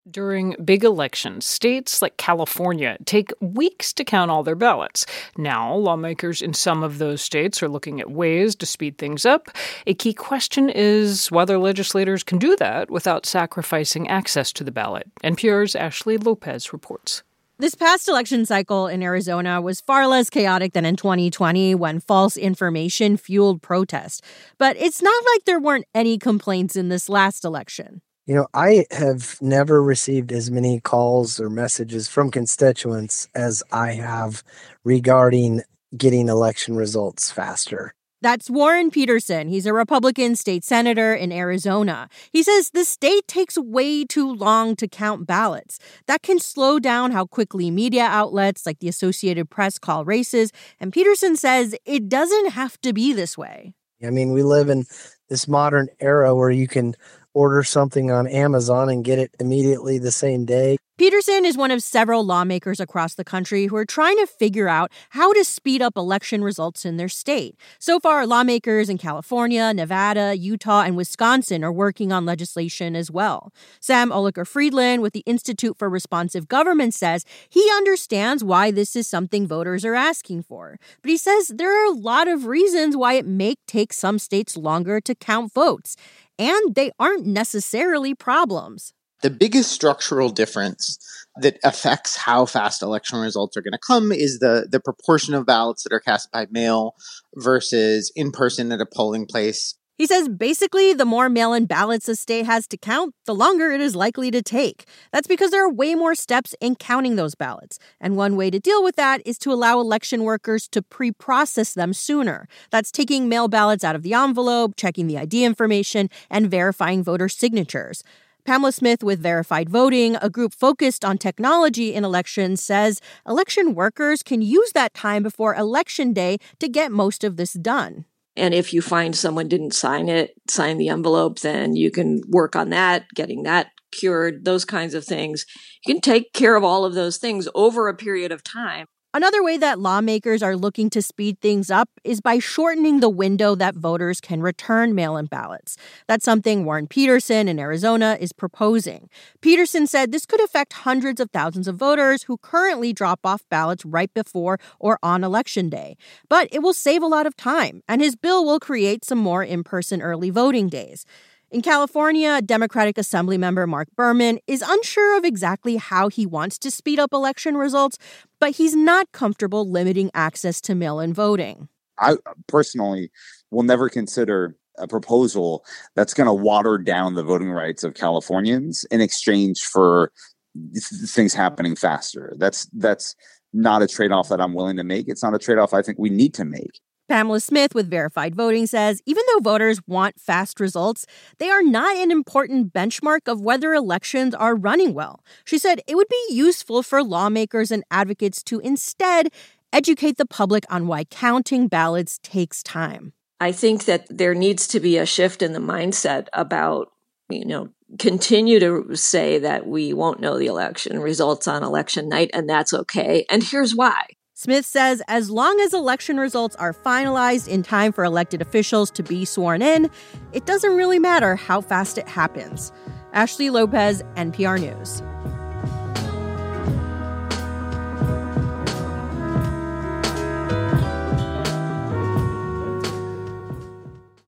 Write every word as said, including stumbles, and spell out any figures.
During big elections, states like California take weeks to count all their ballots. Now, lawmakers in some of those states are looking at ways to speed things up. A key question is whether legislators can do that without sacrificing access to the ballot. N P R's Ashley Lopez reports. This past election cycle in Arizona was far less chaotic than in twenty twenty when false information fueled protest. But it's not like there weren't any complaints in this last election. You know, I have never received as many calls or messages from constituents as I have regarding getting election results faster. That's Warren Peterson. He's a Republican state senator in Arizona. He says the state takes way too long to count ballots. That can slow down how quickly media outlets like the Associated Press call races. And Peterson says it doesn't have to be this way. I mean, we live in this modern era where you can order something on Amazon and get it immediately the same day. Peterson is one of several lawmakers across the country who are trying to figure out how to speed up election results in their state. So far, lawmakers in California, Nevada, Utah, and Wisconsin are working on legislation as well. Sam Oliker-Friedland with the Institute for Responsive Government says he understands why this is something voters are asking for. But he says there are a lot of reasons why it may take some states longer to count votes. And they aren't necessarily problems. The biggest structural difference that affects how fast election results are going to come is the, the proportion of ballots that are cast by mail versus in person at a polling place. He says basically the more mail-in ballots a state has to count, the longer it is likely to take. That's because there are way more steps in counting those ballots. And one way to deal with that is to allow election workers to pre-process them sooner. That's taking mail ballots out of the envelope, checking the I D information, and verifying voter signatures. Pamela Smith with Verified Voting, a group focused on technology in elections, says election workers can use that time before Election Day to get most of this done. And if you find someone didn't sign it, sign the envelope, then you can work on that, getting that cured, those kinds of things. You can take care of all of those things over a period of time. Another way that lawmakers are looking to speed things up is by shortening the window that voters can return mail-in ballots. That's something Warren Peterson in Arizona is proposing. Peterson said this could affect hundreds of thousands of voters who currently drop off ballots right before or on Election Day. But it will save a lot of time, and his bill will create some more in-person early voting days. In California, Democratic Assemblymember Mark Berman is unsure of exactly how he wants to speed up election results, but he's not comfortable limiting access to mail-in voting. I personally will never consider a proposal that's going to water down the voting rights of Californians in exchange for things happening faster. That's that's not a trade-off that I'm willing to make. It's not a trade-off I think we need to make. Pamela Smith with Verified Voting says even though voters want fast results, they are not an important benchmark of whether elections are running well. She said it would be useful for lawmakers and advocates to instead educate the public on why counting ballots takes time. I think that there needs to be a shift in the mindset about, you know, continue to say that we won't know the election results on election night, and that's okay. And here's why. Smith says as long as election results are finalized in time for elected officials to be sworn in, it doesn't really matter how fast it happens. Ashley Lopez, N P R News.